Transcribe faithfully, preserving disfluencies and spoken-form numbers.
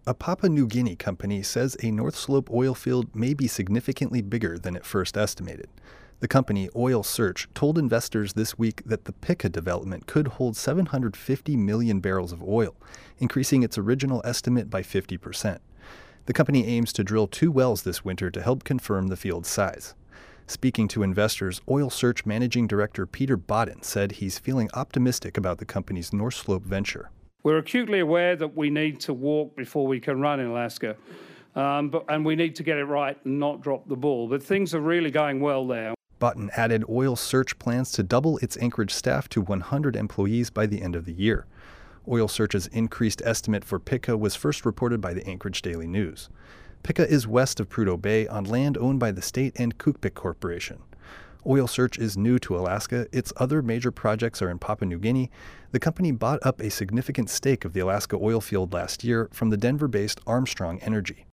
A Papua New Guinea company says a North Slope oil field may be significantly bigger than it first estimated. The company, Oil Search, told investors this week that the Pikka development could hold seven hundred fifty million barrels of oil, increasing its original estimate by fifty percent. The company aims to drill two wells this winter to help confirm the field's size. Speaking to investors, Oil Search Managing Director Peter Bodden said he's feeling optimistic about the company's North Slope venture. We're acutely aware that we need to walk before we can run in Alaska, um, but, and we need to get it right and not drop the ball. But things are really going well there. Bodden added Oil Search plans to double its Anchorage staff to one hundred employees by the end of the year. Oil Search's increased estimate for Pikka was first reported by the Anchorage Daily News. Pikka is west of Prudhoe Bay on land owned by the state and Kukpik Corporation. Oil Search is new to Alaska. Its other major projects are in Papua New Guinea. The company bought up a significant stake of the Alaska oil field last year from the Denver-based Armstrong Energy.